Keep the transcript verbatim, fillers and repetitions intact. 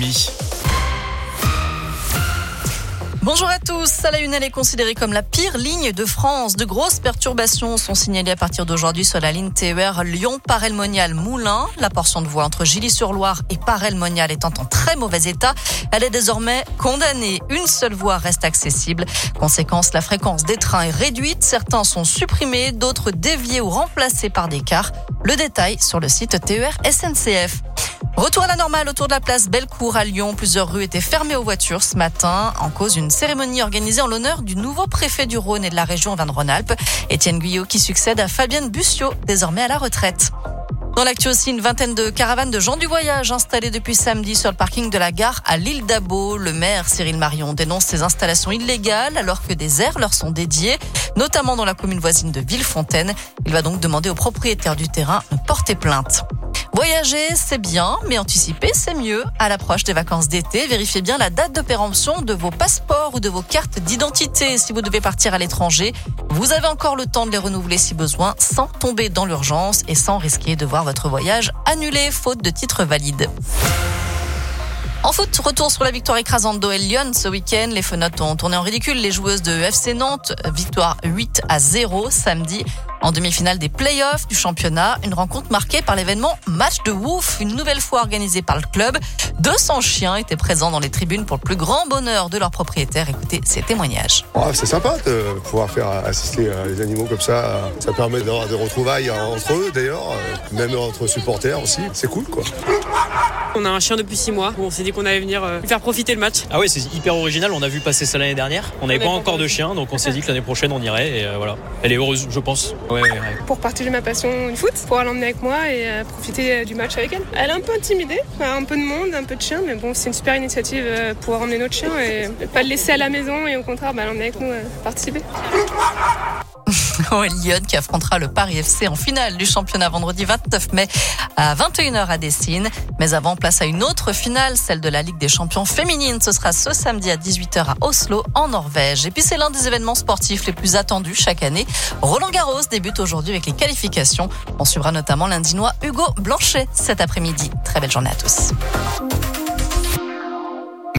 Julie. Bonjour à tous. À la une, elle est considérée comme la pire ligne de France. De grosses perturbations sont signalées à partir d'aujourd'hui sur la ligne T E R Lyon-Paray-le-Monial-Moulins. La portion de voie entre Gilly-sur-Loire et Paray-le-Monial étant en très mauvais état, elle est désormais condamnée. Une seule voie reste accessible. Conséquence, la fréquence des trains est réduite. Certains sont supprimés, d'autres déviés ou remplacés par des cars. Le détail sur le site T E R S N C F. Retour à la normale autour de la place Bellecour à Lyon. Plusieurs rues étaient fermées aux voitures ce matin. En cause, une cérémonie organisée en l'honneur du nouveau préfet du Rhône et de la région Auvergne-Rhône-Alpes, Étienne Guyot, qui succède à Fabienne Bussiot, désormais à la retraite. Dans l'actu aussi, une vingtaine de caravanes de gens du voyage installées depuis samedi sur le parking de la gare à l'île d'Abo. Le maire Cyril Marion dénonce ces installations illégales alors que des aires leur sont dédiées, notamment dans la commune voisine de Villefontaine. Il va donc demander aux propriétaires du terrain de porter plainte. Voyager, c'est bien, mais anticiper, c'est mieux. À l'approche des vacances d'été, vérifiez bien la date de péremption de vos passeports ou de vos cartes d'identité. Si vous devez partir à l'étranger, vous avez encore le temps de les renouveler si besoin, sans tomber dans l'urgence et sans risquer de voir votre voyage annulé, faute de titre valide. En foot, retour sur la victoire écrasante d'O L Lyon ce week-end. Les Fenotes ont tourné en ridicule les joueuses de F C Nantes. Victoire huit à zéro samedi en demi-finale des play-offs du championnat. Une rencontre marquée par l'événement Match de Ouf, une nouvelle fois organisée par le club. deux cents chiens étaient présents dans les tribunes pour le plus grand bonheur de leurs propriétaires. Écoutez ces témoignages. Oh, c'est sympa de pouvoir faire assister les animaux comme ça. Ça permet d'avoir des retrouvailles entre eux d'ailleurs, même entre supporters aussi. C'est cool quoi. On a un chien depuis six mois. On s'est dit qu'on allait venir euh, lui faire profiter le match. Ah ouais, c'est hyper original. On a vu passer ça l'année dernière. On n'avait pas encore de chien, donc on s'est dit que l'année prochaine on irait. Et euh, voilà. Elle est heureuse, je pense. Ouais, ouais, ouais. Pour partager ma passion du foot, pouvoir l'emmener avec moi et euh, profiter du match avec elle. Elle est un peu intimidée, un peu de monde, un peu de chiens, mais bon, c'est une super initiative euh, pouvoir emmener notre chien et pas le laisser à la maison et au contraire, bah, l'emmener avec nous euh, participer. O L Lyon qui affrontera le Paris F C en finale du championnat vendredi vingt-neuf mai à vingt et une heures à Dessine. Mais avant, place à une autre finale, celle de la Ligue des champions féminines. Ce sera ce samedi à dix-huit heures à Oslo, en Norvège. Et puis c'est l'un des événements sportifs les plus attendus chaque année. Roland-Garros débute aujourd'hui avec les qualifications. On suivra notamment l'Indinois Hugo Blanchet cet après-midi. Très belle journée à tous.